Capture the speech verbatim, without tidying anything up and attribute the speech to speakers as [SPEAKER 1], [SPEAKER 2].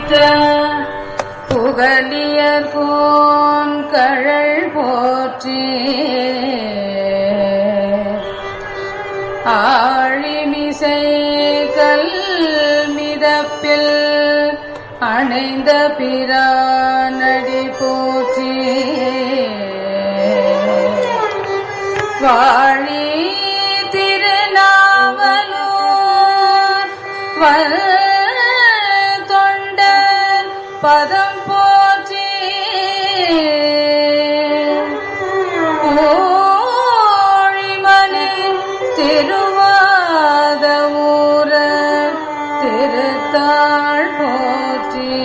[SPEAKER 1] புகலியர் phone கழல் போற்றி ஆழிமிசை கல் மிதப்பில் அணைந்த பிரானடி போற்றி வாழி திருநாவலூர் வல் தொண்டர் பதம் போற்றி ஊழிமணி திருவாத ஊர திருத்தாள் போற்றி